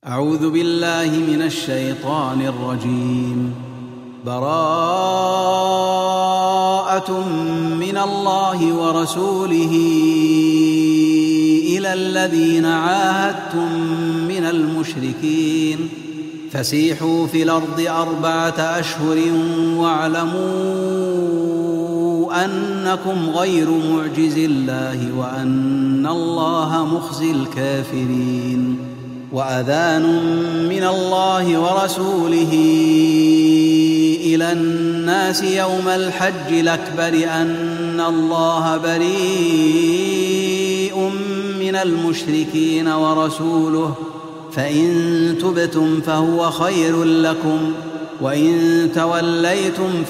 أعوذ بالله من الشيطان الرجيم. براءة من الله ورسوله إلى الذين عاهدتم من المشركين فسيحوا في الأرض 4 أشهر واعلموا أنكم غير معجز الله وأن الله مخزي الكافرين. وأذان من الله ورسوله إلى الناس يوم الحج الأكبر أن الله بريء من المشركين ورسوله فإن تبتم فهو خير لكم وإن توليتم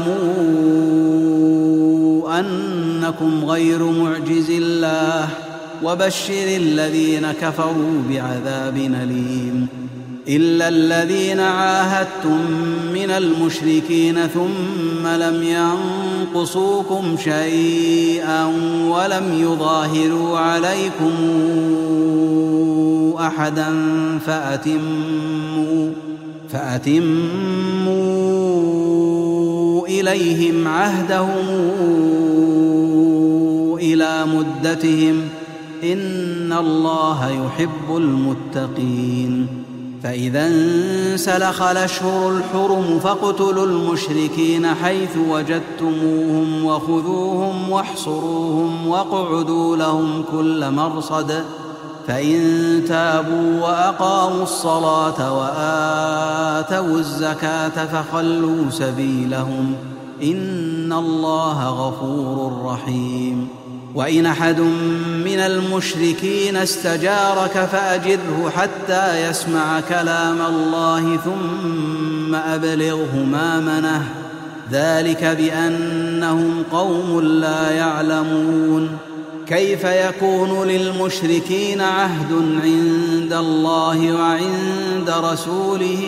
فاعلموا أنكم غير معجز الله وبشر الذين كفروا بعذاب أليم. إلا الذين عاهدتم من المشركين ثم لم ينقصوكم شيئا ولم يظاهروا عليكم أحدا فأتموا إليهم عهدهم إلى مدتهم إن الله يحب المتقين. فإذا انسلخ الأشهر الحرم فاقتلوا المشركين حيث وجدتموهم وخذوهم واحصروهم واقعدوا لهم كل مرصد فإن تابوا وأقاموا الصلاة وآتوا الزكاة فخلوا سبيلهم إن الله غفور رحيم. وإن أحد من المشركين استجارك فأجره حتى يسمع كلام الله ثم أبلغه مأمنه ذلك بأنهم قوم لا يعلمون. كيف يكون للمشركين عهد عند الله وعند رسوله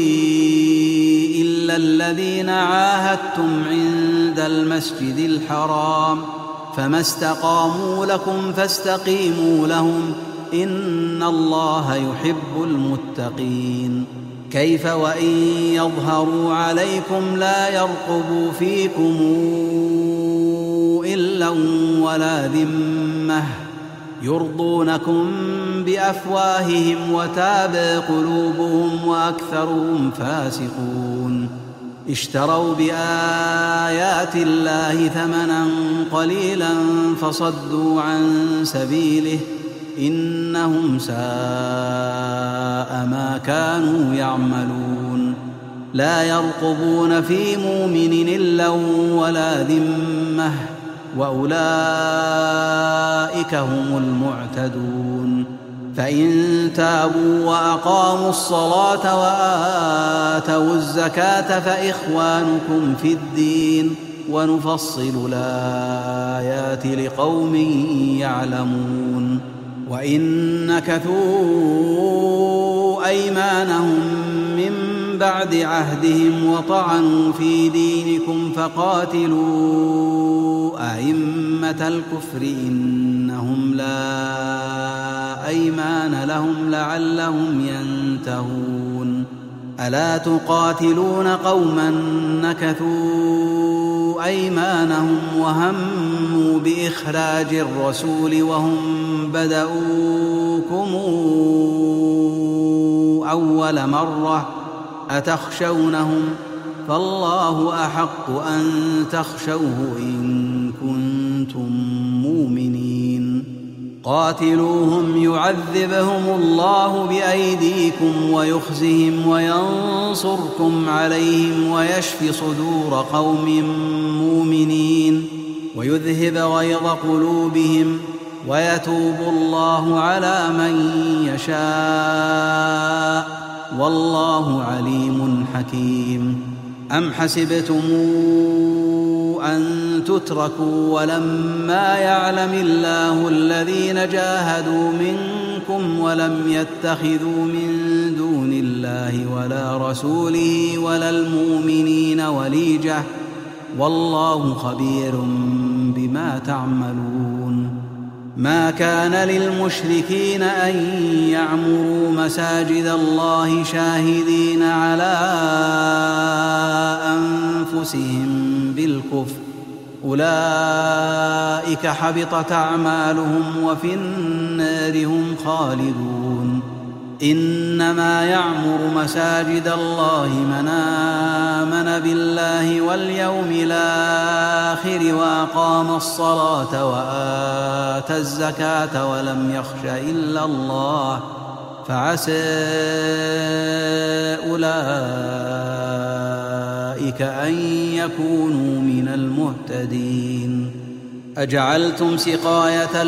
إلا الذين عاهدتم عند المسجد الحرام فما استقاموا لكم فاستقيموا لهم إن الله يحب المتقين. كيف وإن يظهروا عليكم لا يرقبوا فيكم إلا ولا ذمة يرضونكم بأفواههم وتابى قلوبهم وأكثرهم فاسقون. اشتروا بآيات الله ثمنا قليلا فصدوا عن سبيله إنهم ساء ما كانوا يعملون. لا يرقبون في مؤمن إلا ولا ذمة وأولئك هم المعتدون. فإن تابوا وأقاموا الصلاة وآتوا الزكاة فإخوانكم في الدين ونفصل الآيات لقوم يعلمون. وإن نكثوا أيمانهم من بعد عهدهم وطعنوا في دينكم فقاتلوا أئمة الكفر إنهم لا أيمان لهم لعلهم ينتهون. ألا تقاتلون قوما نكثوا أيمانهم وهموا بإخراج الرسول وهم بدؤوكم أول مرة أتخشونهم فالله أحق أن تخشوه إن كنتم مؤمنين. قاتلوهم يعذبهم الله بأيديكم ويخزهم وينصركم عليهم ويشف صدور قوم مؤمنين ويذهب غيظ قلوبهم ويتوب الله على من يشاء والله عليم حكيم. أم حسبتم أن تتركوا ولما يعلم الله الذين جاهدوا منكم ولم يتخذوا من دون الله ولا رسوله ولا المؤمنين وليجة والله خبير بما تعملون. ما كان للمشركين أن يعمروا مساجد الله شاهدين على أنفسهم بالكفر، أولئك حبطت أعمالهم وفي النار هم خالدون. إنما يعمر مساجد الله من آمن بالله واليوم الآخر وأقام الصلاة وآتى الزكاة ولم يخش إلا الله، فعسى أولئك أن يكونوا من المهتدين. أجعلتم سقاية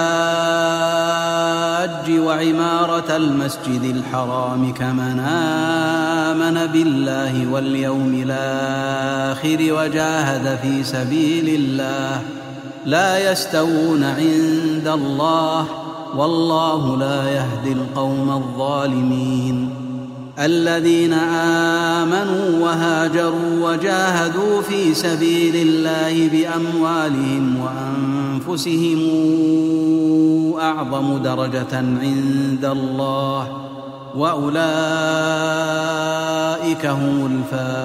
الحاج وعمارة المسجد الحرام كمن آمن بالله واليوم الآخر وجاهد في سبيل الله لا يستوون عند الله، والله لا يهدي القوم الظالمين. الذين آمنوا وهاجروا وجاهدوا في سبيل الله بأموالهم وأنفسهم أعظم درجة عند الله، وأولئك هم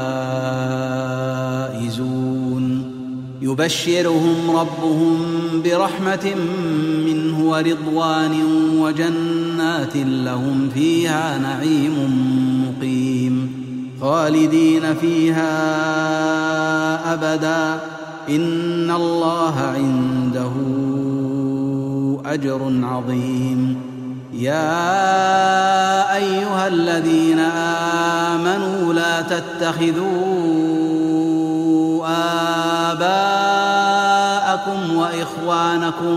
الفائزون. يبشرهم ربهم برحمة منه ورضوان وجنات لهم فيها نعيم مقيم خالدين فيها أبدا، إن الله عنده أجر عظيم. يا أيها الذين آمنوا لا تتخذوا آباءكم وإخوانكم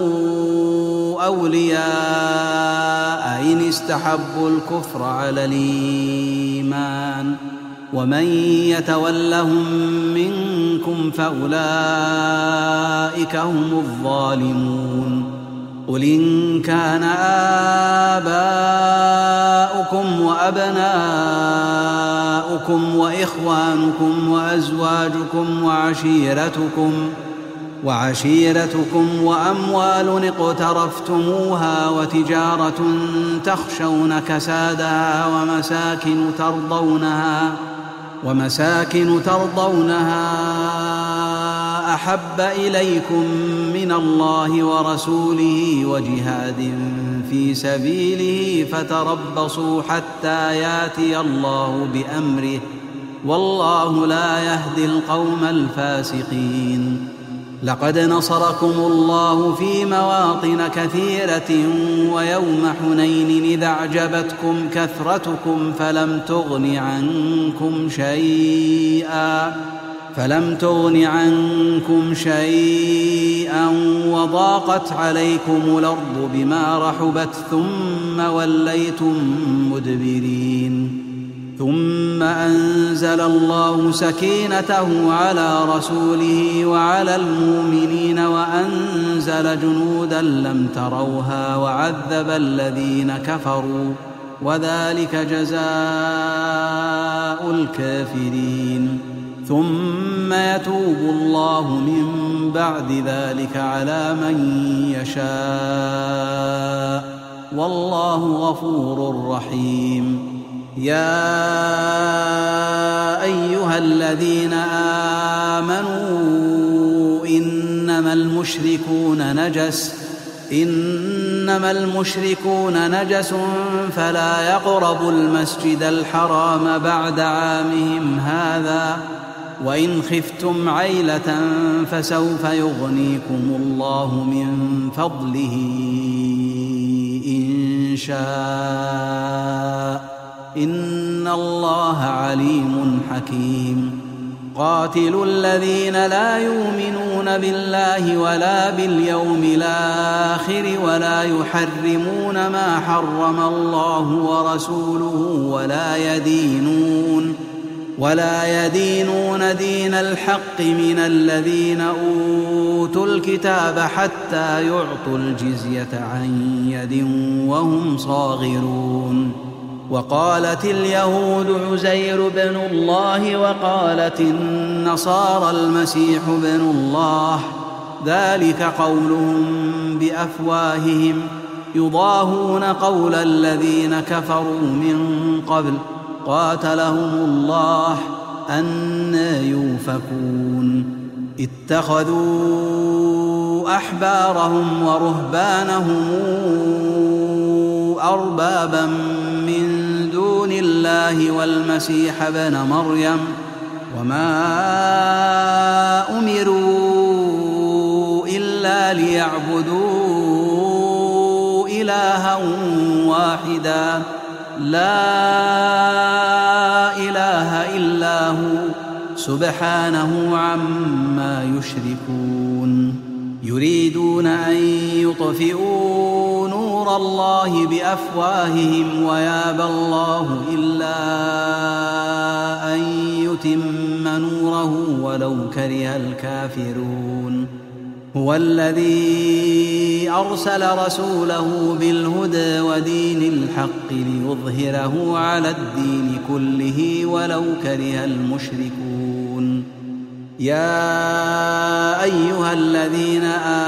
أولياء إن استحبوا الكفر على الإيمان، ومن يتولهم منكم فأولئك هم الظالمون. قل إن كان آباؤكم وأبناؤكم وإخوانكم وأزواجكم وعشيرتكم وأموال اقترفتموها وتجارة تخشون كسادها ومساكن ترضونها أحب إليكم من الله ورسوله وجهاد في سبيله فتربصوا حتى يأتي الله بأمره، والله لا يهدي القوم الفاسقين. لقد نصركم الله في مواطن كثيرة ويوم حنين إذ أعجبتكم كثرتكم فلم تغن عنكم شيئا وضاقت عليكم الأرض بما رحبت ثم وليتم مدبرين. ثم أنزل الله سكينته على رسوله وعلى المؤمنين وأنزل جنودا لم تروها وعذب الذين كفروا، وذلك جزاء الكافرين. ثم يتوب الله من بعد ذلك على من يشاء، والله غفور رحيم. يا أيها الذين آمنوا إنما المشركون نجس فلا يقربوا المسجد الحرام بعد عامهم هذا، وإن خفتم عيلة فسوف يغنيكم الله من فضله إن شاء، إن الله عليم حكيم. قاتلوا الذين لا يؤمنون بالله ولا باليوم الآخر ولا يحرمون ما حرم الله ورسوله ولا يدينون دين الحق من الذين أوتوا الكتاب حتى يعطوا الجزية عن يد وهم صاغرون. وقالت اليهود عزير بن الله وقالت النصارى المسيح بن الله، ذلك قولهم بأفواههم يضاهون قول الذين كفروا من قبل قاتلهم الله أنى يؤفكون اتخذوا أحبارهم ورهبانهم أربابا من دون الله والمسيح ابن مريم وما أمروا إلا ليعبدوا إلها واحدا لا إله إلا هو سبحانه عما يشركون يريدون أن يطفئوا نور الله بأفواههم ويابى الله إلا أن يتم نوره ولو كره الكافرون هو الذي أرسل رسوله بالهدى ودين الحق ليظهره على الدين كله ولو كره المشركون يا أيها الذين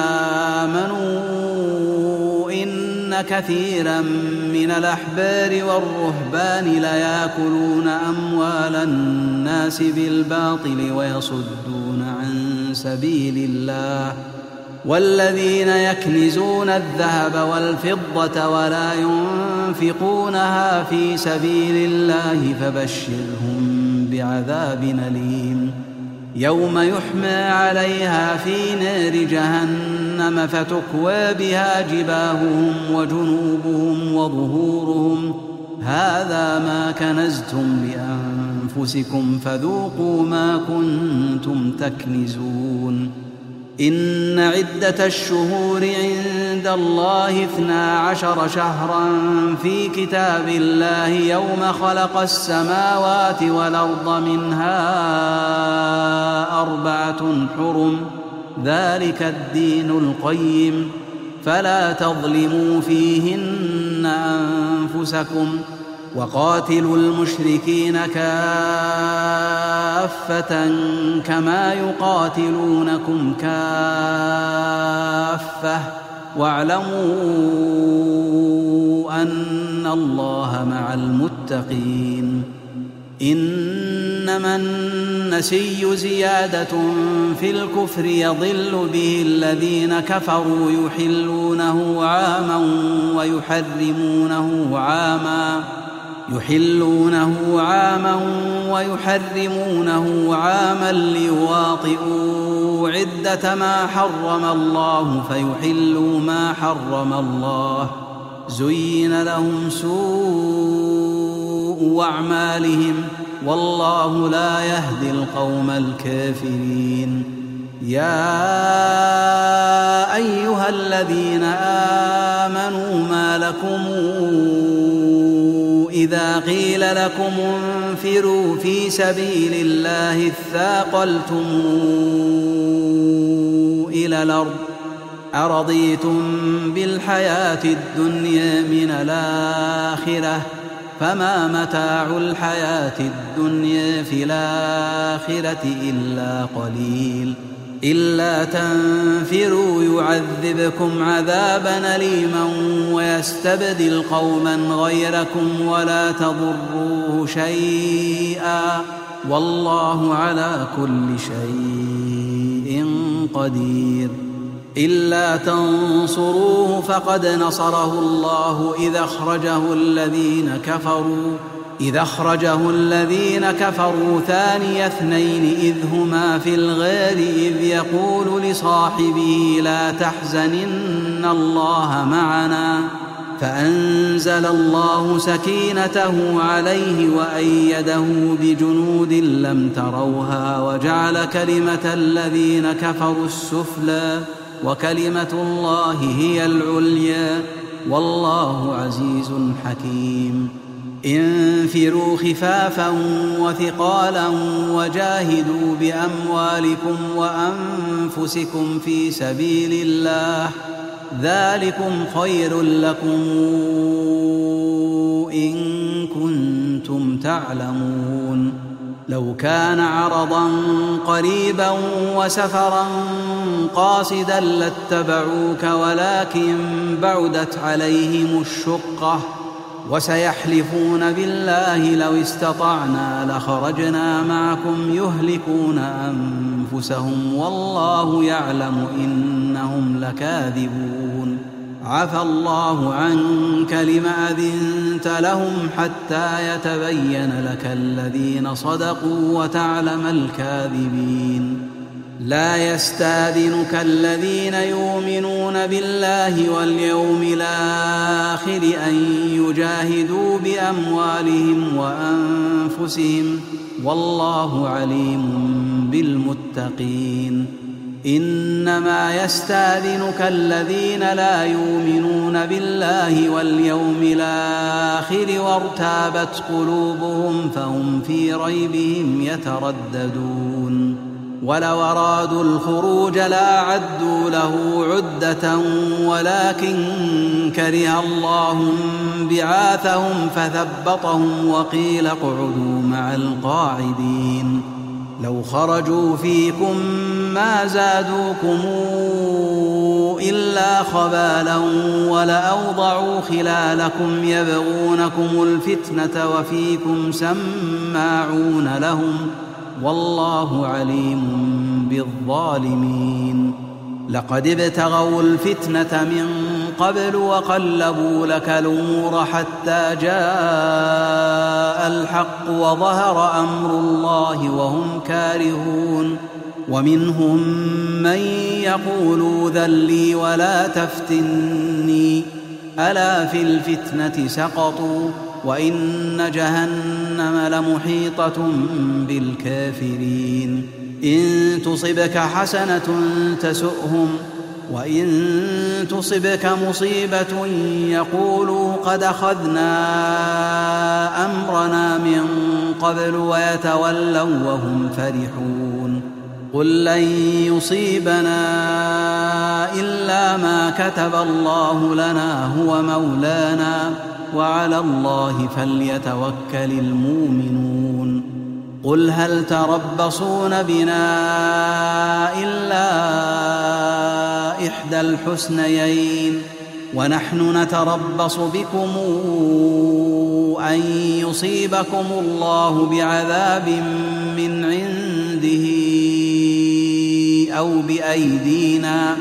آمنوا إن كثيرا من الأحبار والرهبان ليأكلون أموال الناس بالباطل ويصدون عن سبيل الله والذين يكنزون الذهب والفضة ولا ينفقونها في سبيل الله فبشرهم بعذاب أليم يوم يحمى عليها في نار جهنم فتكوى بها جباههم وجنوبهم وظهورهم هذا ما كنزتم لأنفسكم فذوقوا ما كنتم تكنزون إن عدة الشهور عند الله 12 شهرا في كتاب الله يوم خلق السماوات والأرض منها 4 حرم ذلك الدين القيم فلا تظلموا فيهن أنفسكم وقاتلوا المشركين كافة كما يقاتلونكم كافة واعلموا أن الله مع المتقين إنما النسي زيادة في الكفر يضل به الذين كفروا يحلونه عاما ويحرمونه عاما ليواطئوا عدة ما حرم الله فيحلوا ما حرم الله زين لهم سوء أعمالهم والله لا يهدي القوم الكافرين يا أيها الذين آمنوا ما لكم إذا قيل لكم انفروا في سبيل الله اثاقلتم إلى الأرض أرضيتم بالحياة الدنيا من الآخرة فما متاع الحياة الدنيا في الآخرة إلا قليل إلا تنفروا يعذبكم عذابا أليما ويستبدل قوما غيركم ولا تضروه شيئا والله على كل شيء قدير إلا تنصروه فقد نصره الله إذ أخرجه الذين كفروا ثاني اثنين إذ هما في الغار إذ يقول لصاحبه لا تحزن إن الله معنا فأنزل الله سكينته عليه وأيده بجنود لم تروها وجعل كلمة الذين كفروا السفلى وكلمة الله هي العليا والله عزيز حكيم انفروا خفافا وثقالا وجاهدوا بأموالكم وأنفسكم في سبيل الله ذلكم خير لكم إن كنتم تعلمون لو كان عرضا قريبا وسفرا قاصدا لاتبعوك ولكن بعدت عليهم الشقة وسيحلفون بالله لو استطعنا لخرجنا معكم يهلكون أنفسهم والله يعلم إنهم لكاذبون عفى الله عنك لم أذنت لهم حتى يتبين لك الذين صدقوا وتعلم الكاذبين لا يستأذنك الذين يؤمنون بالله واليوم الآخر أن يجاهدوا بأموالهم وأنفسهم والله عليم بالمتقين إنما يستأذنك الذين لا يؤمنون بالله واليوم الآخر وارتابت قلوبهم فهم في ريبهم يترددون ولو أرادوا الخروج لأعدوا له عدة ولكن كره الله بعاثهم فثبطهم وقيل اقعدوا مع القاعدين لو خرجوا فيكم ما زادوكم إلا خبالا ولأوضعوا خلالكم يبغونكم الفتنة وفيكم سماعون لهم والله عليم بالظالمين لقد ابتغوا الفتنة من قبل وقلبوا لك الأمور حتى جاء الحق وظهر أمر الله وهم كارهون ومنهم من يقول ذل لي ولا تفتني ألا في الفتنة سقطوا وإن جهنم لمحيطة بالكافرين إن تصبك حسنة تسؤهم وإن تصبك مصيبة يقولوا قد أخذنا أمرنا من قبل ويتولوا وهم فرحون قل لن يصيبنا إلا ما كتب الله لنا هو مولانا وعلى الله فليتوكل المؤمنون قل هل تربصون بنا إلا إحدى الحسنيين ونحن نتربص بكم أن يصيبكم الله بعذاب من عنده أو بأيدينا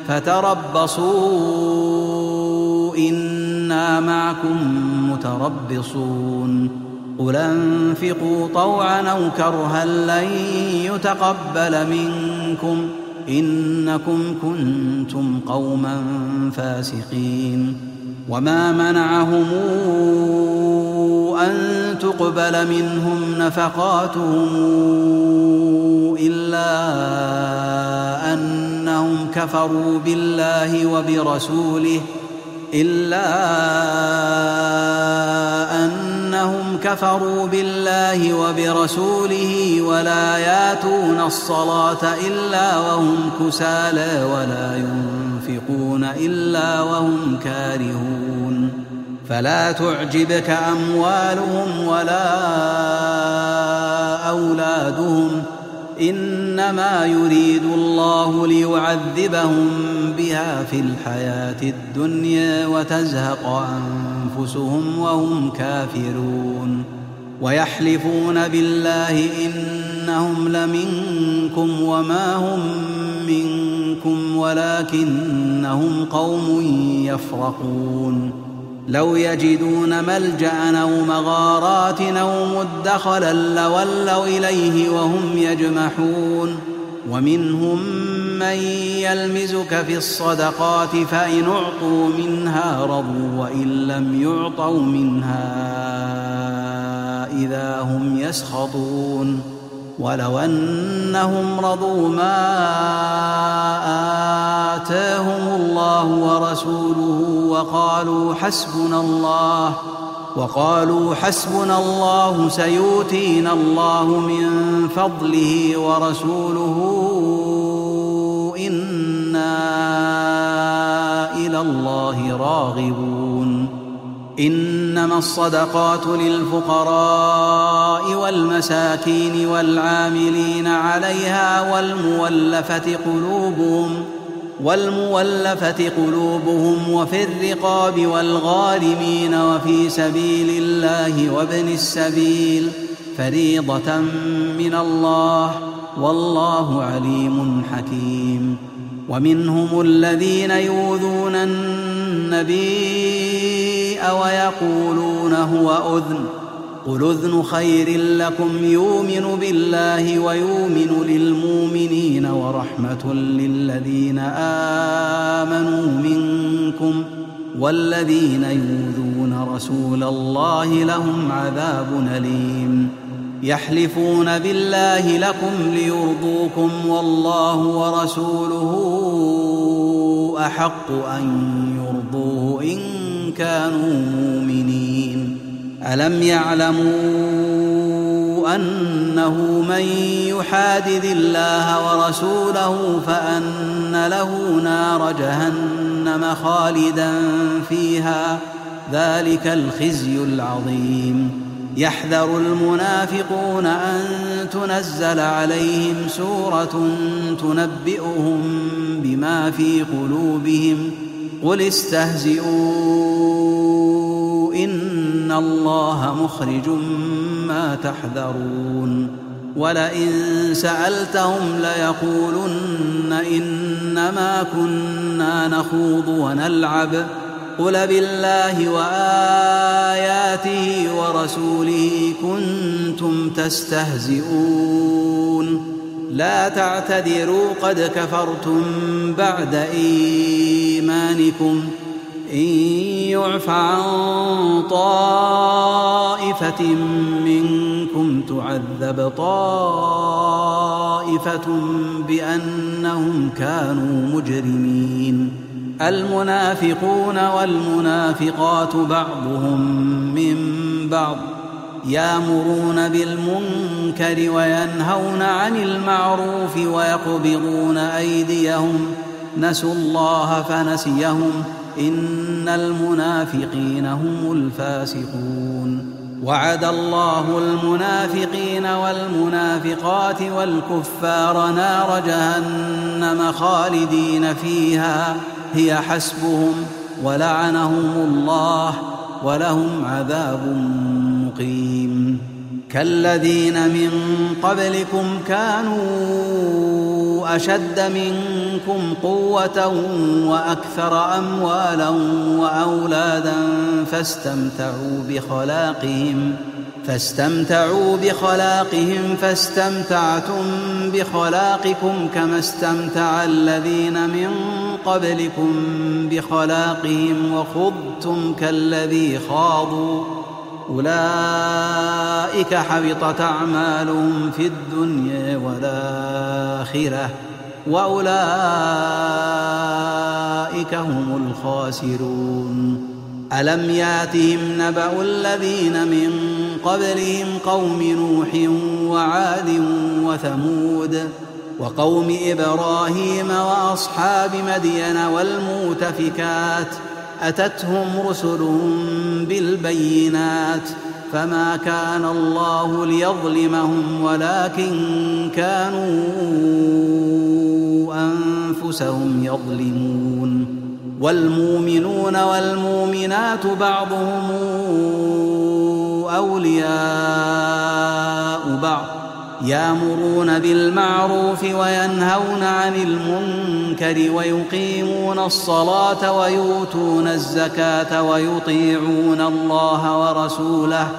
فتربصوا إنا معكم متربصون قل انفقوا طوعا أو كرها لن يتقبل منكم إنكم كنتم قوما فاسقين وما منعهم أن تقبل منهم نفقاتهم إلا أنهم كفروا بالله وبرسوله ولا ياتون الصلاة إلا وهم كسالى ولا ينفقون إلا وهم كارهون فلا تعجبك أموالهم ولا أولادهم إنما يريد الله ليعذبهم بها في الحياة الدنيا وتزهق أنفسهم وهم كافرون ويحلفون بالله إنهم لمنكم وما هم منكم ولكنهم قوم يفرقون لو يجدون ملجأ أو مغارات أو مدخلا لولوا إليه وهم يجمحون ومنهم من يلمزك في الصدقات فإن أعطوا منها رضوا وإن لم يعطوا منها إذا هم يسخطون ولو أنهم رضوا ما آتاهم الله ورسوله وقالوا حسبنا الله سيؤتينا الله من فضله ورسوله إنا إلى الله راغبون إنما الصدقات للفقراء والمساكين والعاملين عليها والمولفة قلوبهم وفي الرقاب والغارمين وفي سبيل الله وابن السبيل فريضة من الله والله عليم حكيم. ومنهم الذين يؤذون النبي ويقولون هو أذن قل أذن خير لكم يؤمن بالله ويؤمن للمؤمنين ورحمة للذين آمنوا منكم والذين يؤذون رسول الله لهم عذاب أليم. يحلفون بالله لكم ليرضوكم والله ورسوله أحق أن يرضوه إن كانوا مؤمنين. ألم يعلموا أنه من يحادد الله ورسوله فأن له نار جهنم خالدا فيها ذلك الخزي العظيم. يحذر المنافقون أن تنزل عليهم سورة تنبئهم بما في قلوبهم قل استهزئوا إن الله مخرج ما تحذرون. ولئن سألتهم ليقولن إنما كنا نخوض ونلعب قل بالله وآياته ورسوله كنتم تستهزئون لا تعتذروا قد كفرتم بعد إيمانكم إن يعف عن طائفة منكم تعذب طائفة بأنهم كانوا مجرمين. المنافقون والمنافقات بعضهم من بعض يأمرون بالمنكر وينهون عن المعروف ويقبضون أيديهم نسوا الله فنسيهم إن المنافقين هم الفاسقون. وعد الله المنافقين والمنافقات والكفار نار جهنم خالدين فيها هي حسبهم ولعنهم الله ولهم عذاب مقيم. كالذين من قبلكم كانوا أشد منكم قوة وأكثر أموالا وأولادا فاستمتعوا بخلاقهم فاستمتعتم بخلاقكم كما استمتع الذين من قبلكم بخلاقهم وخضتم كالذي خاضوا أولئك حبطت أعمالهم في الدنيا والآخرة وأولئك هم الخاسرون. ألم ياتهم نبأ الذين من قبلهم قوم نوح وعاد وثمود وقوم إبراهيم وأصحاب مدين والمؤتفكات أتتهم رسلهم بالبينات فما كان الله ليظلمهم ولكن كانوا أنفسهم يظلمون. والمؤمنون والمؤمنات بعضهم أولياء بعض يأمرون بالمعروف وينهون عن المنكر ويقيمون الصلاة ويؤتون الزكاة ويطيعون الله ورسوله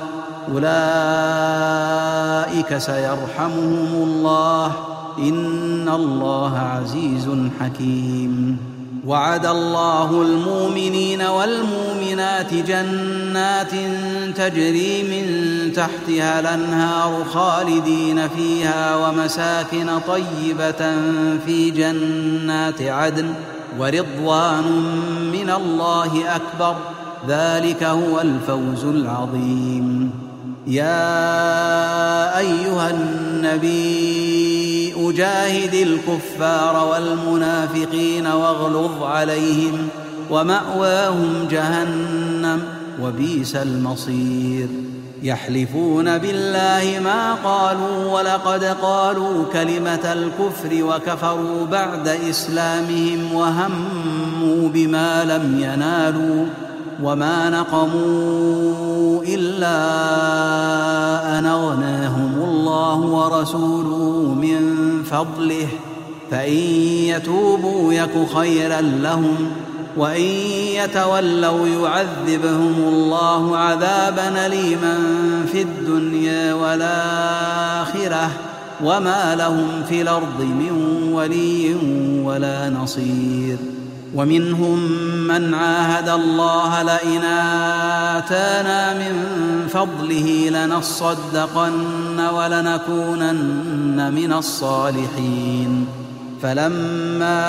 أولئك سيرحمهم الله إن الله عزيز حكيم. وعد الله المؤمنين والمؤمنات جنات تجري من تحتها الأنهار خالدين فيها ومساكن طيبة في جنات عدن ورضوان من الله أكبر ذلك هو الفوز العظيم. يا أيها النبي أجاهد الكفار والمنافقين واغلظ عليهم ومأواهم جهنم وبئس المصير. يحلفون بالله ما قالوا ولقد قالوا كلمة الكفر وكفروا بعد إسلامهم وهموا بما لم ينالوا وما نقموا إلا أن أغناهم الله ورسوله من فضله فإن يتوبوا يك خيرا لهم وإن يتولوا يعذبهم الله عذابا أليما في الدنيا والآخرة وما لهم في الأرض من ولي ولا نصير. ومنهم من عاهد الله لئن آتانا من فضله لنصدقن ولنكونن من الصالحين فلما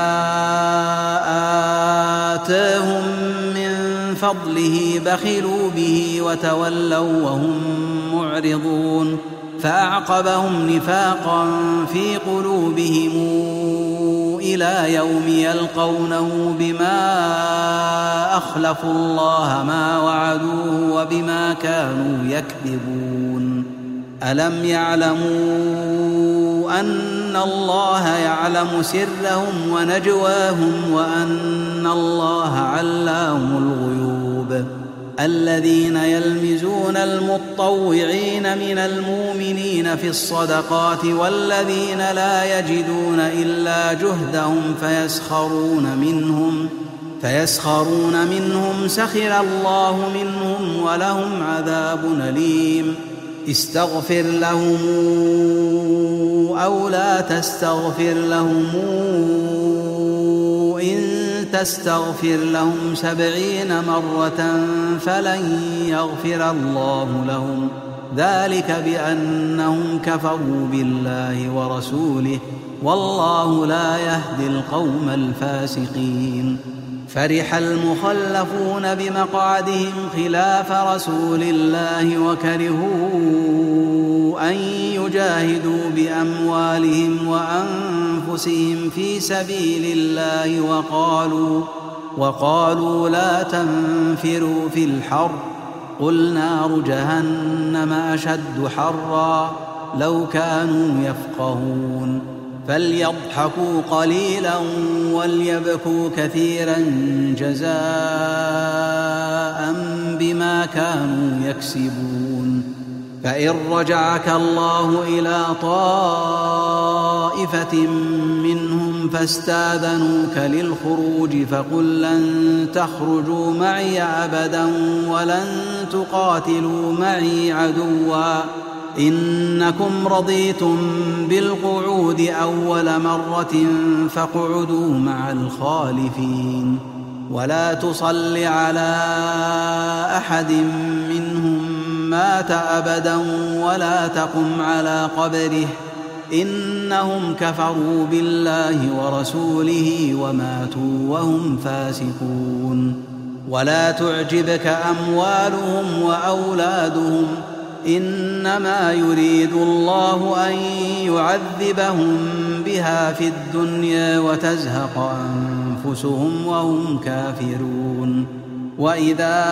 آتاهم من فضله بخلوا به وتولوا وهم معرضون فأعقبهم نفاقا في قلوبهم إلى يوم يلقونه بما أخلفوا الله ما وعدوه وبما كانوا يكذبون. ألم يعلموا أن الله يعلم سرهم ونجواهم وأن الله علام الغيوب. الذين يلمزون المطوعين من المؤمنين في الصدقات والذين لا يجدون إلا جهدهم فيسخرون منهم سخر الله منهم ولهم عذاب أليم. استغفر لهم أو لا تستغفر لهم إن تستغفر لهم 70 مرة فلن يغفر الله لهم ذلك بأنهم كفروا بالله ورسوله والله لا يهدي القوم الفاسقين. فرح المخلفون بمقعدهم خلاف رسول الله وكرهوا أن يجاهدوا بأموالهم وأنفسهم في سبيل الله وقالوا لا تنفروا في الحر قل نار جهنم أشد حرا لو كانوا يفقهون. فليضحكوا قليلا وليبكوا كثيرا جزاء بما كانوا يكسبون. فإن رجعك الله إلى طائفة منهم فاستاذنوك للخروج فقل لن تخرجوا معي أبدا ولن تقاتلوا معي عدوا إنكم رضيتم بالقعود أول مرة فاقعدوا مع الخالفين ولا تصل على أحد منهم مات أبدا ولا تقم على قبره إنهم كفروا بالله ورسوله وماتوا وهم فاسقون. ولا تعجبك أموالهم وأولادهم إنما يريد الله أن يعذبهم بها في الدنيا وتزهق أنفسهم وهم كافرون. وإذا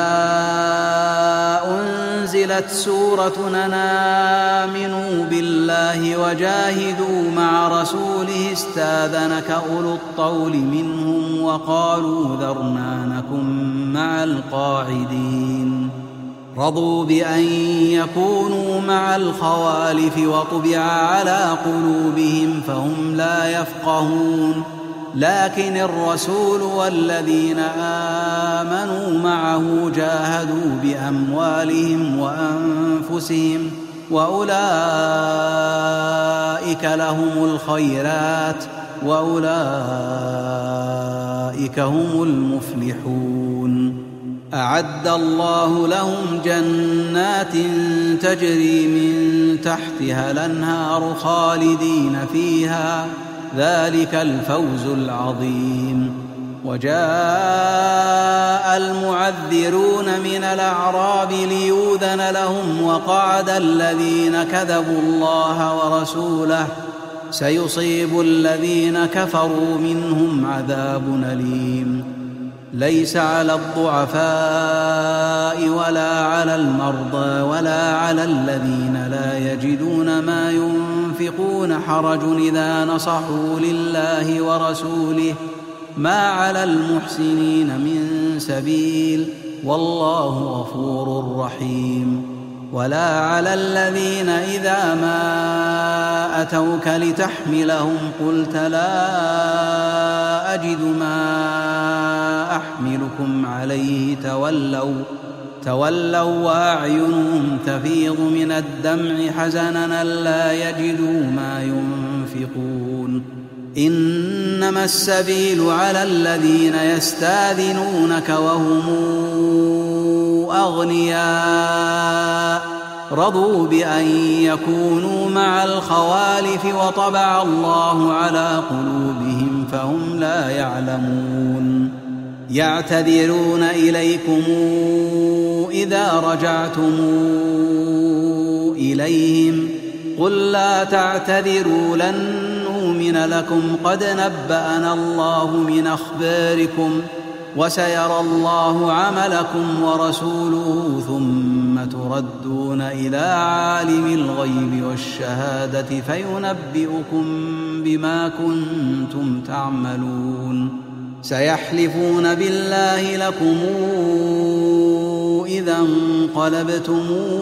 أنزلت سورة أن آمنوا بالله وجاهدوا مع رسوله استاذنك أولو الطول منهم وقالوا ذرنا نكن مع القاعدين. رضوا بأن يكونوا مع الخوالف وطبع على قلوبهم فهم لا يفقهون. لكن الرسول والذين آمنوا معه جاهدوا بأموالهم وأنفسهم وأولئك لهم الخيرات وأولئك هم المفلحون. أعد الله لهم جنات تجري من تحتها الأنهار خالدين فيها ذلك الفوز العظيم. وجاء المعذرون من الأعراب ليؤذن لهم وقعد الذين كذبوا الله ورسوله سيصيب الذين كفروا منهم عذاب أليم. ليس على الضعفاء ولا على المرضى ولا على الذين لا يجدون ما ينفقون حرج إذا نصحوا لله ورسوله، ما على المحسنين من سبيل، والله غفور رحيم. ولا على الذين إذا ما أتوك لتحملهم قلت لا أجد ما أحملكم عليه تولوا وأعينهم تفيض من الدمع حزنا ألا يجدوا ما ينفقون. إنما السبيل على الذين يستاذنونك وهم أغنياء رضوا بأن يكونوا مع الخوالف وطبع الله على قلوبهم فهم لا يعلمون. يعتذرون إليكم إذا رجعتم إليهم قل لا تعتذروا لن نؤمن لكم قد نبأنا الله من أخباركم وسيرى الله عملكم ورسوله ثم تردون إلى عالم الغيب والشهادة فينبئكم بما كنتم تعملون. سيحلفون بالله لكم إذا انقلبتم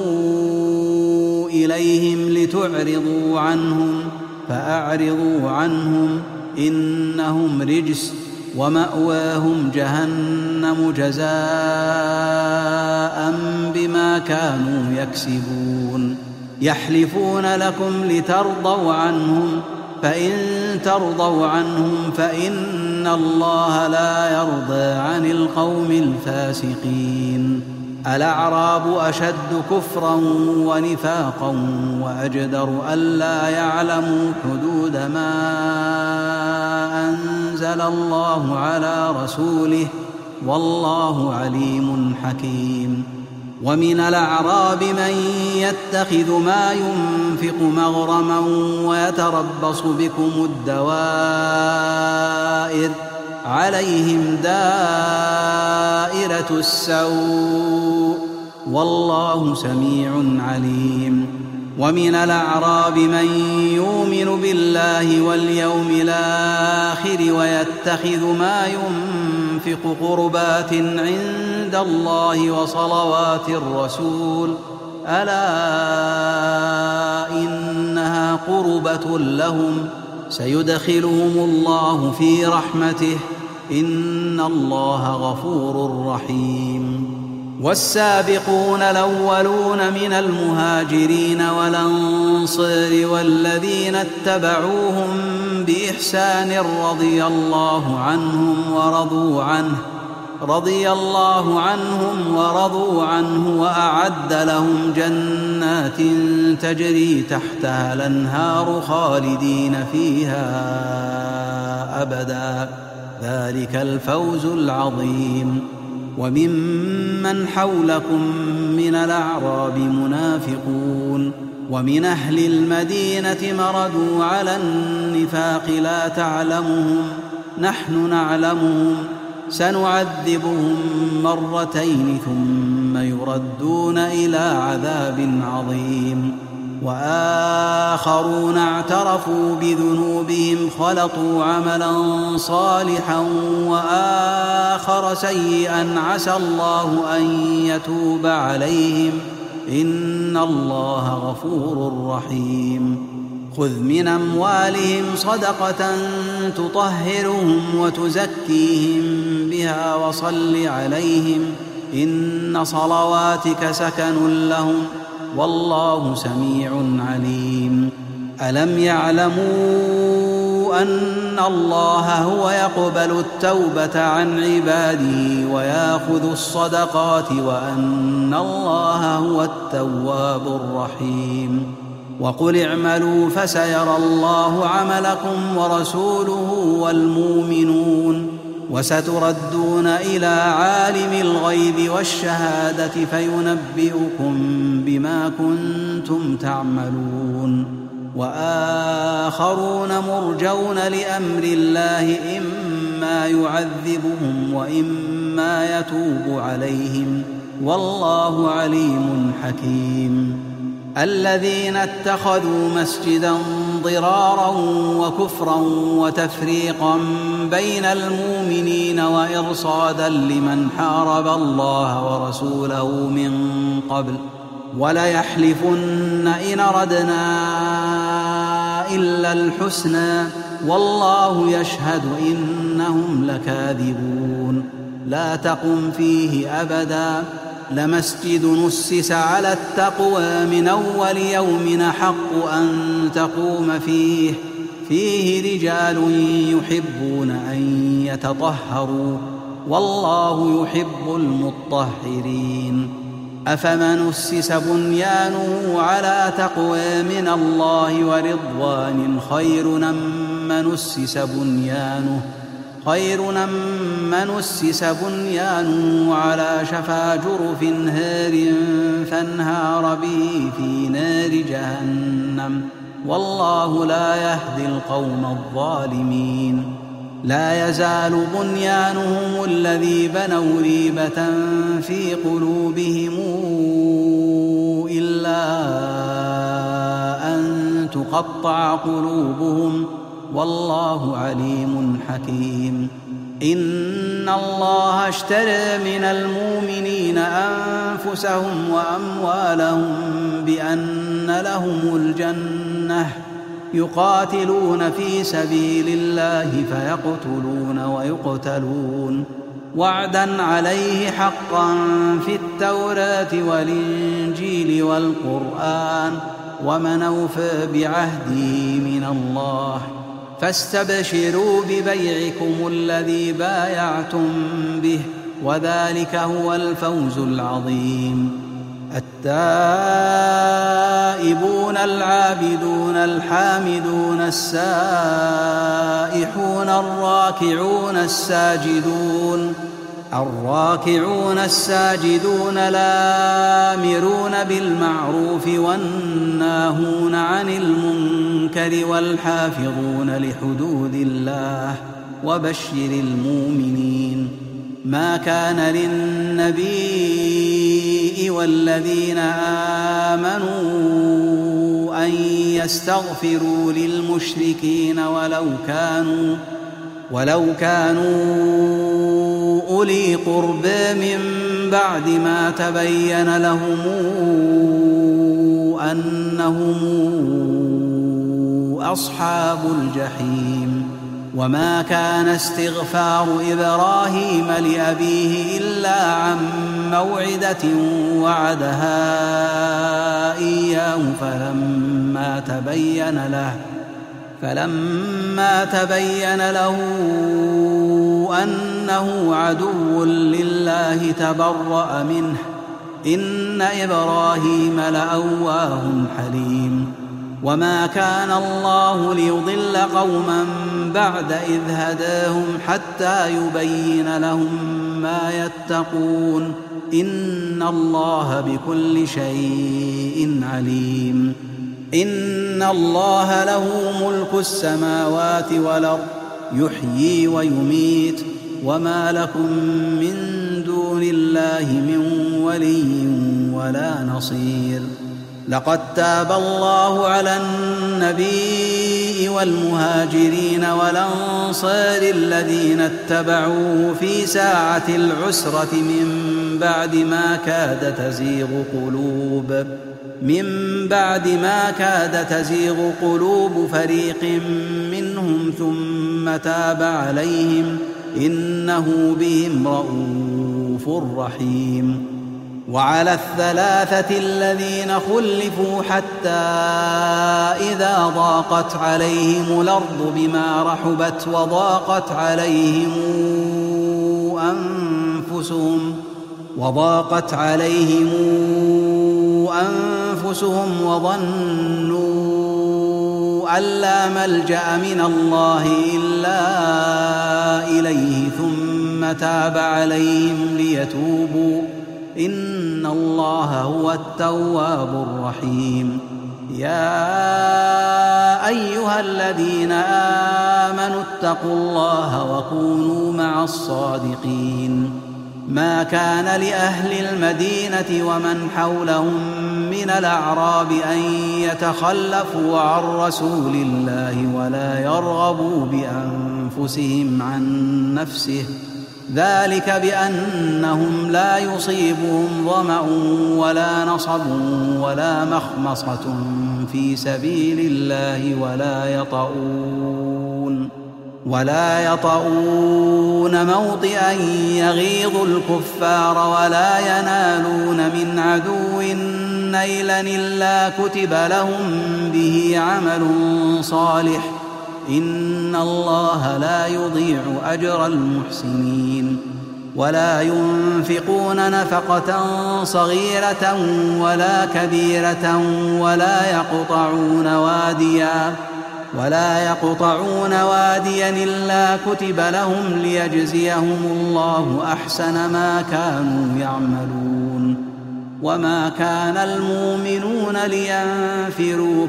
إليهم لتعرضوا عنهم فأعرضوا عنهم إنهم رجس ومأواهم جهنم جزاء بما كانوا يكسبون. يحلفون لكم لترضوا عنهم فإن ترضوا عنهم فإن الله لا يرضى عن القوم الفاسقين. الأعراب أشد كفرا ونفاقا وأجدر ألا يعلموا حدود ما أنزل الله على رسوله والله عليم حكيم. ومن الأعراب من يتخذ ما ينفق مغرما ويتربص بكم الدوائر عليهم دائرة السوء والله سميع عليم. ومن الأعراب من يؤمن بالله واليوم الآخر ويتخذ ما ينفق قربات عند الله وصلوات الرسول ألا إنها قربة لهم سيدخلهم الله في رحمته إن الله غفور رحيم. والسابقون الأولون من المهاجرين والأنصار والذين اتبعوهم بإحسان رضي الله عنهم ورضوا عنه وأعد لهم جنات تجري تحتها الأنهار خالدين فيها أبدا ذلك الفوز العظيم. وممن حولكم من الأعراب منافقون ومن أهل المدينة مردوا على النفاق لا تعلمهم نحن نعلمهم سنعذبهم مرتين ثم يردون إلى عذاب عظيم. وآخرون اعترفوا بذنوبهم خلطوا عملا صالحا وآخر سيئا عسى الله أن يتوب عليهم إن الله غفور رحيم. خذ من أموالهم صدقة تطهرهم وتزكيهم بها وصل عليهم إن صلواتك سكن لهم والله سميع عليم. ألم يعلموا أن الله هو يقبل التوبة عن عباده ويأخذ الصدقات وأن الله هو التواب الرحيم. وقل اعملوا فسيرى الله عملكم ورسوله والمؤمنون وستردون إلى عالم الغيب والشهادة فينبئكم بما كنتم تعملون. وآخرون مرجون لأمر الله إما يعذبهم وإما ثم يتوب عليهم والله عليم حكيم. الذين اتخذوا مسجدا ضرارا وكفرا وتفريقا بين المؤمنين وإرصادا لمن حارب الله ورسوله من قبل وليحلفن إن أردنا إلا الحسنى والله يشهد إنهم لكاذبون. لا تقم فيه أبدا لمسجد نسس على التقوى من أول يوم أحق أن تقوم فيه رجال يحبون أن يتطهروا والله يحب المطهرين. أفمن أسس بنيانه على تقوى من الله ورضوان خير أم من أسس بنيانه على شفا جرف هار فانهار به في نار جهنم والله لا يهدي القوم الظالمين. لا يزال بنيانهم الذي بنوا ريبة في قلوبهم إلا أن تقطع قلوبهم والله عليم حكيم. إن الله اشترى من المؤمنين أنفسهم وأموالهم بأن لهم الجنة يقاتلون في سبيل الله فيقتلون ويقتلون وعدا عليه حقا في التوراة والإنجيل والقرآن ومن أوفى بعهده من الله فاستبشروا ببيعكم الذي بايعتم به وذلك هو الفوز العظيم. التائبون العابدون الحامدون السائحون الراكعون الساجدون الآمرون بالمعروف والناهون عن المنكر والحافظون لحدود الله وبشر المؤمنين. ما كان للنبي والذين آمنوا أن يستغفروا للمشركين ولو كانوا أولي قربى من بعد ما تبين لهم أنهم أصحاب الجحيم. وما كان استغفار إبراهيم لأبيه إلا عن موعدة وعدها إياه فلما تبين له أنه عدو لله تبرأ منه إن إبراهيم لأواه حليم. وما كان الله ليضل قوما بعد إذ هداهم حتى يبين لهم ما يتقون إن الله بكل شيء عليم. إن الله له ملك السماوات والأرض يحيي ويميت وما لكم من دون الله من ولي ولا نصير. لقد تاب الله على النبي والمهاجرين والأنصار الذين اتبعوه في ساعة العسرة من بعد ما كاد تزيغ قلوب فريق منهم ثم تاب عليهم إنه بهم رءوف رحيم. وعلى الثلاثة الذين خلفوا حتى إذا ضاقت عليهم الأرض بما رحبت وضاقت عليهم أنفسهم وظنوا أن لا ملجأ من الله إلا إليه ثم تاب عليهم ليتوبوا إن الله هو التواب الرحيم. يا أيها الذين آمنوا اتقوا الله وكونوا مع الصادقين. ما كان لأهل المدينة ومن حولهم من الأعراب أن يتخلفوا عن رسول الله ولا يرغبوا بأنفسهم عن نفسه، ذلك بأنهم لا يصيبهم ظمأ ولا نصب ولا مخمصة في سبيل الله ولا يطؤون موطئا يغيظ الكفار ولا ينالون من عدو نيلا إلا كتب لهم به عمل صالح، إن الله لا يضيع أجر المحسنين. ولا ينفقون نفقة صغيرة ولا كبيرة ولا يقطعون واديا إلا كتب لهم ليجزيهم الله أحسن ما كانوا يعملون. وما كان المؤمنون لينفروا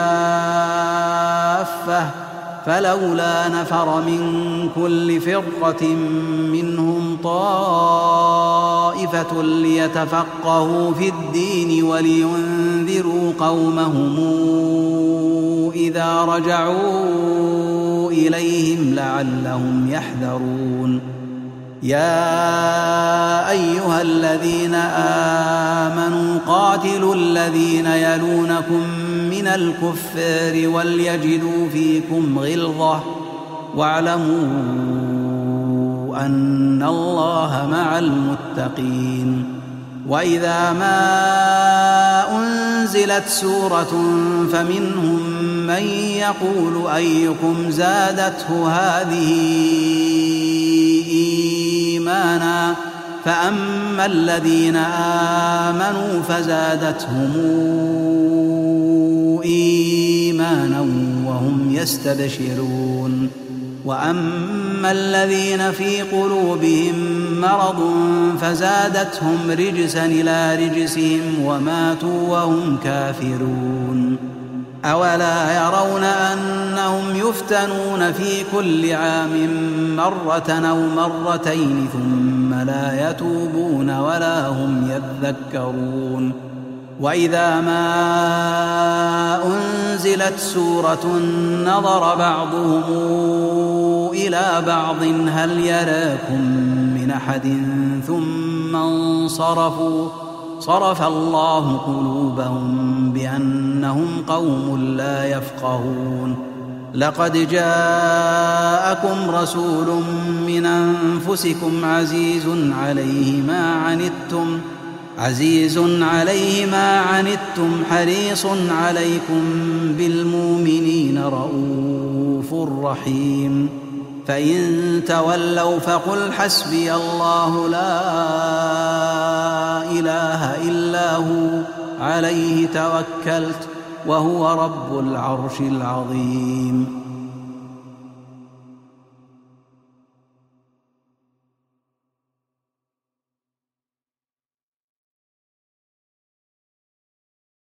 كافة، فلولا نفر من كل فرقة منهم طائفة ليتفقهوا في الدين ولينذروا قومهم إذا رجعوا إليهم لعلهم يحذرون. يا أيها الذين آمنوا قاتلوا الذين يلونكم من الكفار وليجدوا فيكم غلظة واعلموا أن الله مع المتقين. وإذا ما أنزلت سورة فمنهم من يقول أيكم زادته هذه إيمانا، فأما الذين آمنوا فزادتهم إيمانا وهم يستبشرون. وأما الذين في قلوبهم مرض فزادتهم رجسا إلى رجسهم وماتوا وهم كافرون. أولا يرون أنهم يفتنون في كل عام مرة أو مرتين ثم لا يتوبون ولا هم يذكرون. وإذا ما أنزلت سورة نظر بعضهم إلى بعض هل يراكم من أحد ثم انصرفوا، صرف الله قلوبهم بأنهم قوم لا يفقهون. لقد جاءكم رسول من أنفسكم عزيز عليه ما عنتم حريص عليكم بالمؤمنين رؤوف رحيم. فإن تولوا فقل حسبي الله لا إله إلا هو عليه توكلت وهو رب العرش العظيم.